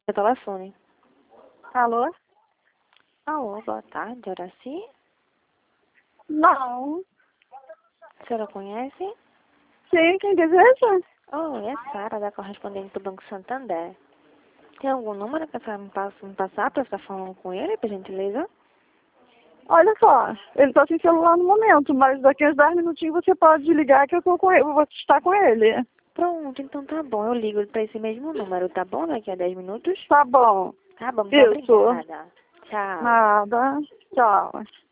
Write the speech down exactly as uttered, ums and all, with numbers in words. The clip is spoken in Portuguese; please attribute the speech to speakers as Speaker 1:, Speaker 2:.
Speaker 1: Seu telefone.
Speaker 2: Alô?
Speaker 1: Alô, boa tarde, Horaci.
Speaker 2: Não.
Speaker 1: A senhora conhece?
Speaker 2: Sim, quem deseja?
Speaker 1: Oi, é Sara, da correspondente do Banco Santander. Tem algum número que a senhora me, passa, me passar para eu estar falando com ele, por gentileza?
Speaker 2: Olha só, ele está sem celular no momento, mas daqui a uns dez minutinhos você pode ligar que eu, tô com ele, eu vou estar com ele.
Speaker 1: Pronto, então tá bom. Eu ligo para esse mesmo número, tá bom? Daqui a dez minutos?
Speaker 2: Tá bom.
Speaker 1: Tá bom, muito
Speaker 2: Isso.
Speaker 1: obrigada. Tchau.
Speaker 2: Nada. Tchau.